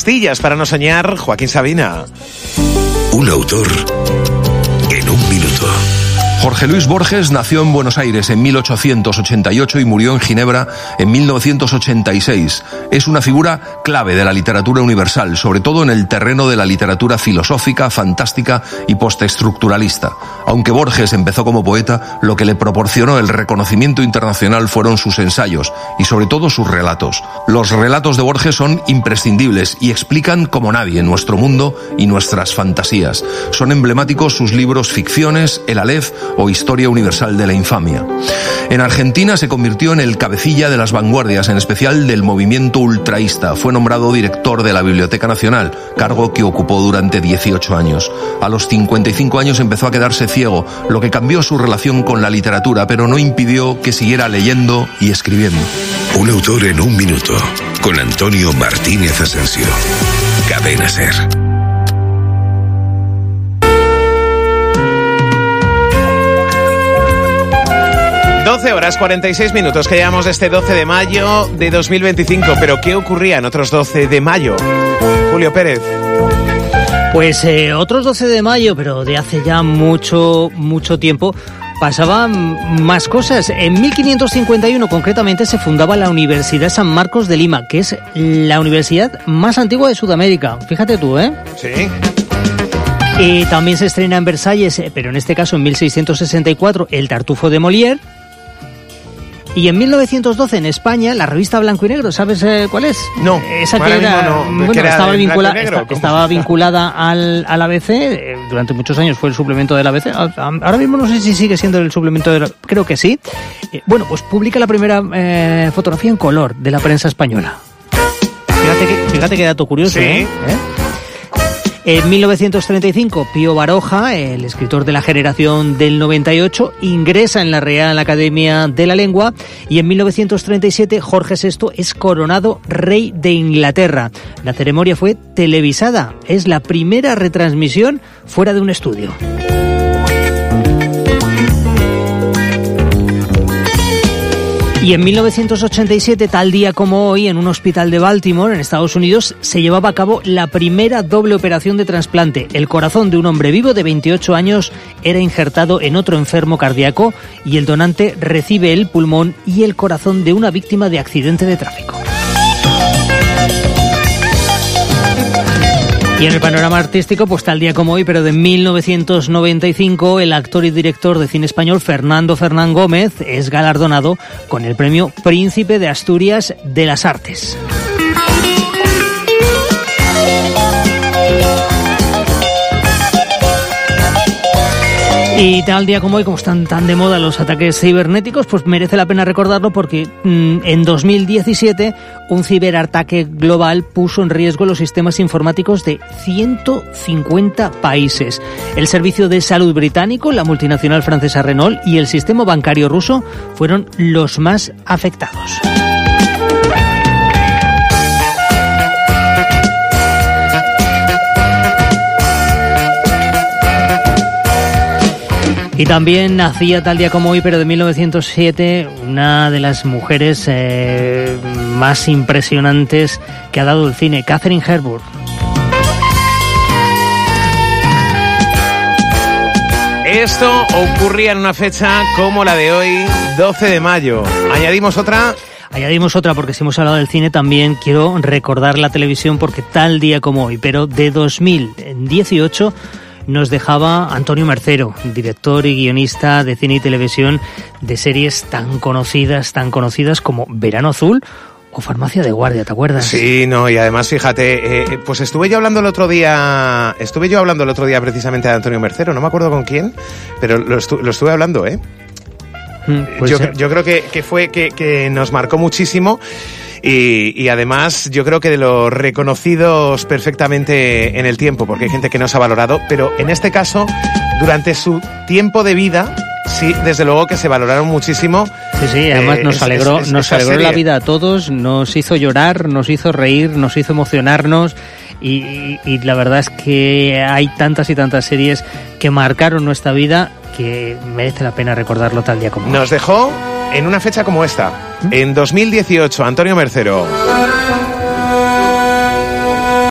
pastillas para no soñar, Joaquín Sabina. Un autor en un minuto. Jorge Luis Borges nació en Buenos Aires en 1888 y murió en Ginebra en 1986. Es una figura clave de la literatura universal, sobre todo en el terreno de la literatura filosófica, fantástica y postestructuralista. Aunque Borges empezó como poeta, lo que le proporcionó el reconocimiento internacional fueron sus ensayos y sobre todo sus relatos. Los relatos de Borges son imprescindibles y explican como nadie nuestro mundo y nuestras fantasías. Son emblemáticos sus libros Ficciones, El Aleph o Historia Universal de la Infamia. En Argentina se convirtió en el cabecilla de las vanguardias, en especial del movimiento ultraísta. Fue nombrado director de la Biblioteca Nacional, cargo que ocupó durante 18 años. A los 55 años empezó a quedarse ciego, lo que cambió su relación con la literatura, pero no impidió que siguiera leyendo y escribiendo. Un autor en un minuto, con Antonio Martínez Asensio. Cadena SER. 12 horas 46 minutos que llevamos este 12 de mayo de 2025. Pero ¿qué ocurría en otros 12 de mayo? Julio Pérez. Pues otros 12 de mayo, pero de hace ya mucho tiempo, pasaban más cosas. En 1551, concretamente, se fundaba la Universidad San Marcos de Lima, que es la universidad más antigua de Sudamérica. Fíjate tú, ¿eh? Sí. Y también se estrena en Versalles, pero en este caso en 1664, El Tartufo de Molière. Y en 1912 en España, la revista Blanco y Negro, ¿sabes cuál es? No. Esa que era, bueno, que era estaba vinculada al ABC, durante muchos años fue el suplemento del ABC, ahora mismo no sé si sigue siendo el suplemento del ABC, creo que sí. Bueno, pues publica la primera fotografía en color de la prensa española. Fíjate qué dato curioso, sí. En 1935, Pío Baroja, el escritor de la generación del 98, ingresa en la Real Academia de la Lengua, y en 1937 Jorge VI es coronado rey de Inglaterra. La ceremonia fue televisada, es la primera retransmisión fuera de un estudio. Y en 1987, tal día como hoy, en un hospital de Baltimore, en Estados Unidos, se llevaba a cabo la primera doble operación de trasplante. El corazón de un hombre vivo de 28 años era injertado en otro enfermo cardíaco y el donante recibe el pulmón y el corazón de una víctima de accidente de tráfico. Y en el panorama artístico, pues tal día como hoy, pero de 1995, el actor y director de cine español Fernando Fernán Gómez es galardonado con el premio Príncipe de Asturias de las Artes. Y tal día como hoy, como están tan de moda los ataques cibernéticos, pues merece la pena recordarlo porque en 2017 un ciberataque global puso en riesgo los sistemas informáticos de 150 países. El Servicio de Salud británico, la multinacional francesa Renault y el sistema bancario ruso fueron los más afectados. Y también nacía tal día como hoy, pero de 1907, una de las mujeres más impresionantes que ha dado el cine, Katharine Hepburn. Esto ocurría en una fecha como la de hoy, 12 de mayo. ¿Añadimos otra? Añadimos otra porque si hemos hablado del cine también quiero recordar la televisión porque tal día como hoy, pero de 2018... nos dejaba Antonio Mercero, director y guionista de cine y televisión de series tan conocidas como Verano Azul o Farmacia de Guardia, ¿te acuerdas? Sí, no, y además fíjate, pues estuve yo hablando el otro día precisamente de Antonio Mercero, no me acuerdo con quién, pero lo estuve hablando, yo creo que nos marcó muchísimo. Y además yo creo que de los reconocidos perfectamente en el tiempo, porque hay gente que no se ha valorado, pero en este caso, durante su tiempo de vida, sí, desde luego que se valoraron muchísimo. Sí, además nos alegró la vida a todos, nos hizo llorar, nos hizo reír, nos hizo emocionarnos. Y la verdad es que hay tantas y tantas series que marcaron nuestra vida que merece la pena recordarlo tal día como hoy. Nos dejó en una fecha como esta, en 2018, Antonio Mercero.